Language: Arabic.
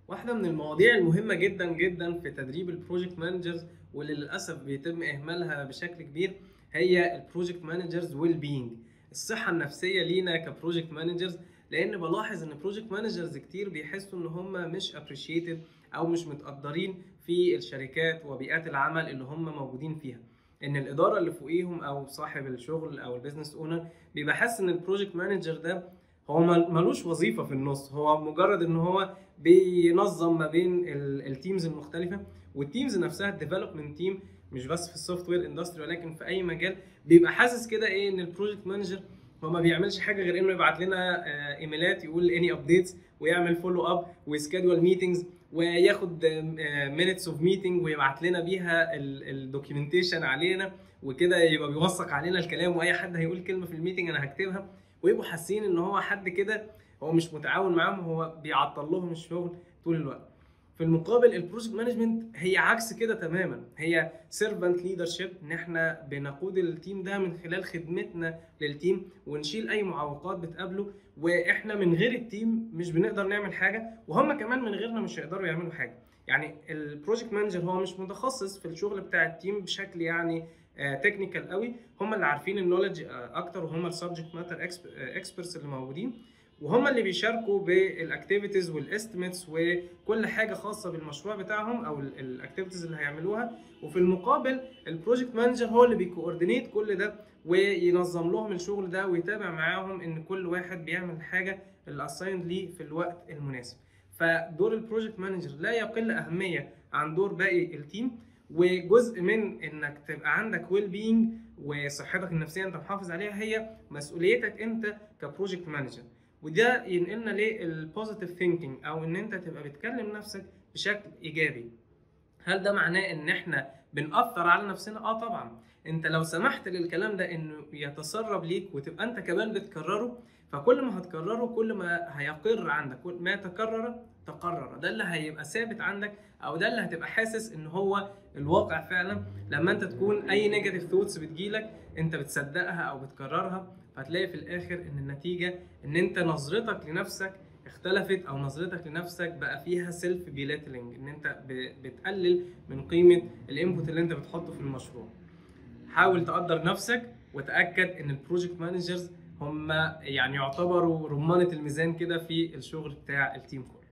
واحدة من المواضيع المهمة جدا جدا في تدريب البروجكت مانجرز واللي للأسف بيتم إهمالها بشكل كبير هي البروجكت مانجرز ويل بينج، الصحة النفسية لينا كبروجكت مانجرز. لأن بلاحظ إن بروجكت مانجرز كتير بيحسوا إن هم مش appreciated أو مش متقدرين في الشركات وبيئات العمل اللي هم موجودين فيها. إن الإدارة اللي فوقيهم أو صاحب الشغل أو البيزنس أونر بيبقى حاسس إن البروجكت مانجر ده هو ملوش وظيفة في النص، هو مجرد إن هو بينظم ما بين التيمز المختلفه. والتيمز نفسها الديفلوبمنت تيم مش بس في السوفت وير اندستري ولكن في اي مجال بيبقى حاسس كده ايه ان البروجكت مانجر هو ما بيعملش حاجه غير انه يبعت لنا ايميلات يقول اني ابديتس ويعمل فولو اب ويسكادول ميتنجز وياخد مينتس اوف ميتنج ويبعت لنا بيها الدوكيومنتيشن علينا، وكده يبقى بيوثق علينا الكلام واي حد هيقول كلمه في الميتنج انا هكتبها. ويبقوا حاسين ان هو حد كده هو مش متعاون معاهم، هو بيعطل لهم الشغل طول الوقت. في المقابل البروجكت مانجمنت هي عكس كده تماما، هي سيرفنت ليدرشيب، ان احنا بنقود التيم ده من خلال خدمتنا للتيم ونشيل اي معوقات بتقابله. واحنا من غير التيم مش بنقدر نعمل حاجه، وهم كمان من غيرنا مش هيقدروا يعملوا حاجه. يعني البروجكت مانجر هو مش متخصص في الشغل بتاع التيم بشكل يعني تكنيكال قوي، هم اللي عارفين النولج اكتر وهم السبجكت ماتر اكسبرتس اللي موجودين، وهم اللي بيشاركوا بالاكتيفيتيز والاستيميتس وكل حاجه خاصه بالمشروع بتاعهم او الاكتيفيتيز اللي هيعملوها. وفي المقابل البروجكت مانجر هو اللي بيكوردينيت كل ده وينظم لهم الشغل ده ويتابع معاهم ان كل واحد بيعمل الحاجه اللي اسايند ليه في الوقت المناسب. فدور البروجكت مانجر لا يقل اهميه عن دور باقي التيم، وجزء من انك تبقى عندك ويل بينج وصحتك النفسيه انت محافظ عليها هي مسؤوليتك انت كبروجكت مانجر. وده ينقلنا للبوزيتيف ثينكينج او ان انت تبقى بتكلم نفسك بشكل ايجابي. هل ده معناه ان احنا بنأثر على نفسنا؟ طبعا. انت لو سمحت للكلام ده انه يتسرب ليك وتبقى انت كمان بتكرره، فكل ما هتكرره كل ما هيقر عندك، كل ما تكرر تقرر، ده اللي هيبقى ثابت عندك او ده اللي هتبقى حاسس ان هو الواقع فعلا. لما انت تكون اي نيجاتيف ثوتس بتجيلك انت بتصدقها او بتكررها، فهتلاقي في الاخر ان النتيجة ان انت نظرتك لنفسك اختلفت او نظرتك لنفسك بقى فيها سيلف بيلاتلينج، ان انت بتقلل من قيمه الانبوت اللي انت بتحطه في المشروع. حاول تقدر نفسك وتاكد ان البروجكت مانجرز هم يعني يعتبروا رمانه الميزان كده في الشغل بتاع التيم كله.